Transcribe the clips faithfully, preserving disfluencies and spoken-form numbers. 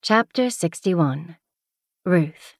Chapter sixty-one. Ruth.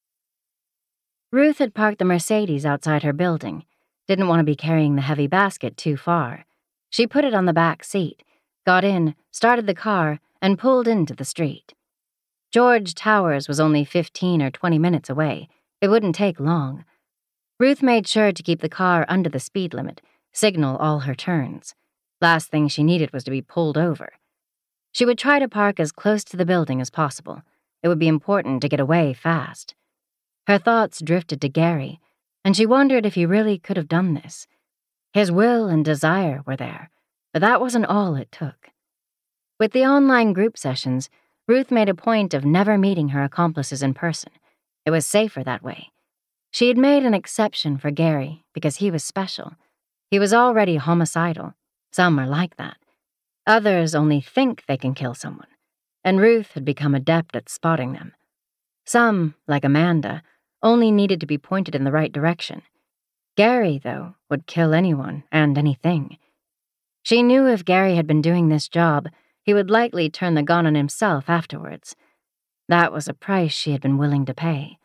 Ruth had parked the Mercedes outside her building, didn't want to be carrying the heavy basket too far. She put it on the back seat, got in, started the car, and pulled into the street. George Towers was only fifteen or twenty minutes away. It wouldn't take long. Ruth made sure to keep the car under the speed limit, signal all her turns. Last thing she needed was to be pulled over. She would try to park as close to the building as possible. It would be important to get away fast. Her thoughts drifted to Gary, and she wondered if he really could have done this. His will and desire were there, but that wasn't all it took. With the online group sessions, Ruth made a point of never meeting her accomplices in person. It was safer that way. She had made an exception for Gary because he was special. He was already homicidal. Some are like that. Others only think they can kill someone, and Ruth had become adept at spotting them. Some, like Amanda, only needed to be pointed in the right direction. Gary, though, would kill anyone and anything. She knew if Gary had been doing this job, he would likely turn the gun on himself afterwards. That was a price she had been willing to pay.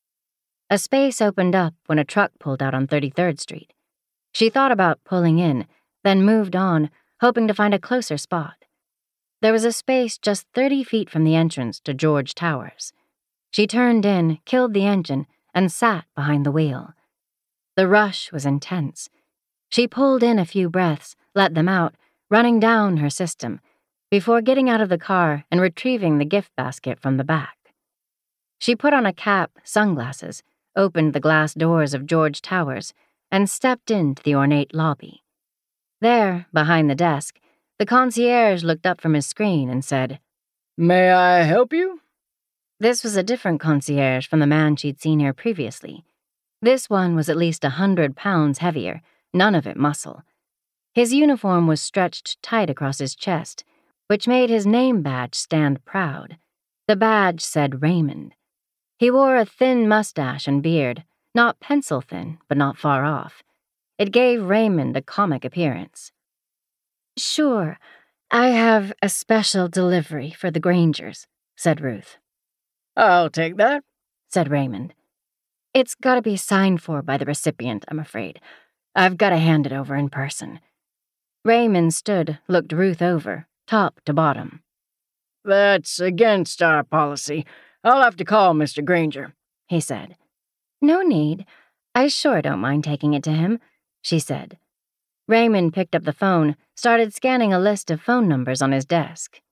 A space opened up when a truck pulled out on thirty-third Street. She thought about pulling in, then moved on, hoping to find a closer spot. There was a space just thirty feet from the entrance to George Towers. She turned in, killed the engine, and sat behind the wheel. The rush was intense. She pulled in a few breaths, let them out, running down her system, before getting out of the car and retrieving the gift basket from the back. She put on a cap, sunglasses, opened the glass doors of George Towers, and stepped into the ornate lobby. There, behind the desk, the concierge looked up from his screen and said, "May I help you?" This was a different concierge from the man she'd seen here previously. This one was at least a hundred pounds heavier, none of it muscle. His uniform was stretched tight across his chest, which made his name badge stand proud. The badge said Raymond. He wore a thin mustache and beard, not pencil thin, but not far off. It gave Raymond a comic appearance. "Sure, I have a special delivery for the Grangers," said Ruth. "I'll take that," said Raymond. "It's got to be signed for by the recipient, I'm afraid. I've got to hand it over in person." Raymond stood, looked Ruth over, top to bottom. "That's against our policy. I'll have to call Mister Granger," he said. "No need. I sure don't mind taking it to him," she said. Raymond picked up the phone, started scanning a list of phone numbers on his desk.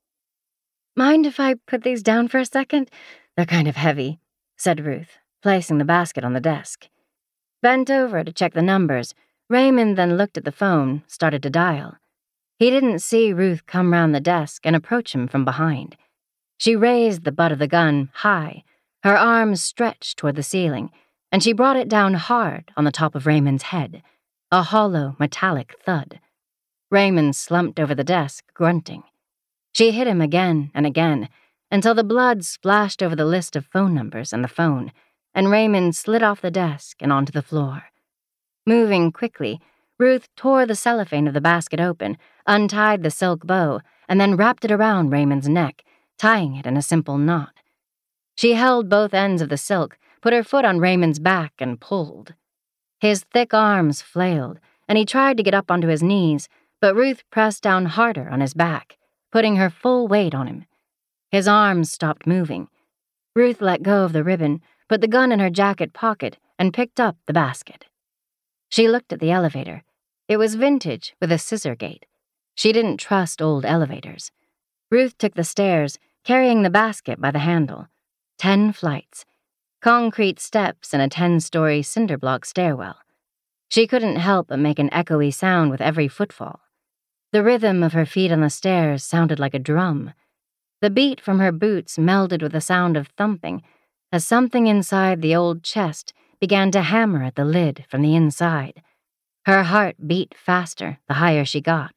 "Mind if I put these down for a second? They're kind of heavy," said Ruth, placing the basket on the desk. Bent over to check the numbers, Raymond then looked at the phone, started to dial. He didn't see Ruth come round the desk and approach him from behind. She raised the butt of the gun high, her arms stretched toward the ceiling, and she brought it down hard on the top of Raymond's head, a hollow, metallic thud. Raymond slumped over the desk, grunting. She hit him again and again, until the blood splashed over the list of phone numbers and the phone, and Raymond slid off the desk and onto the floor. Moving quickly, Ruth tore the cellophane of the basket open, untied the silk bow, and then wrapped it around Raymond's neck, tying it in a simple knot. She held both ends of the silk, put her foot on Raymond's back, and pulled. His thick arms flailed, and he tried to get up onto his knees, but Ruth pressed down harder on his back, putting her full weight on him. His arms stopped moving. Ruth let go of the ribbon, put the gun in her jacket pocket, and picked up the basket. She looked at the elevator. It was vintage with a scissor gate. She didn't trust old elevators. Ruth took the stairs, carrying the basket by the handle. Ten flights. Concrete steps and a ten-story cinder-block stairwell. She couldn't help but make an echoey sound with every footfall. The rhythm of her feet on the stairs sounded like a drum. The beat from her boots melded with the sound of thumping as something inside the old chest began to hammer at the lid from the inside. Her heart beat faster the higher she got.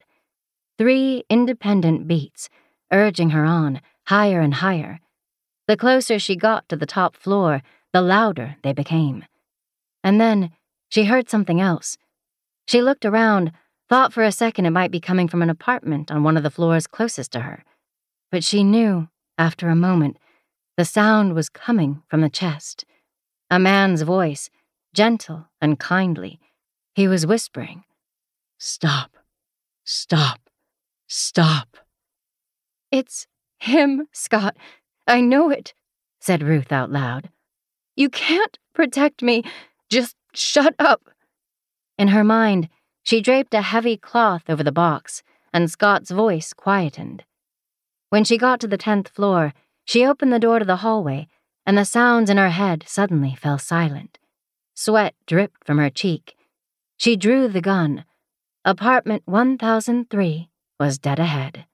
Three independent beats, urging her on, higher and higher. The closer she got to the top floor, the louder they became. And then she heard something else. She looked around, thought for a second it might be coming from an apartment on one of the floors closest to her. But she knew, after a moment, The sound was coming from the chest. A man's voice, gentle and kindly. He was whispering, "Stop, stop, stop." "It's him, Scott. I know it," said Ruth out loud. "You can't protect me. Just shut up." In her mind, she draped a heavy cloth over the box, and Scott's voice quietened. When she got to the tenth floor, she opened the door to the hallway, and the sounds in her head suddenly fell silent. Sweat dripped from her cheek. She drew the gun. Apartment one thousand three was dead ahead.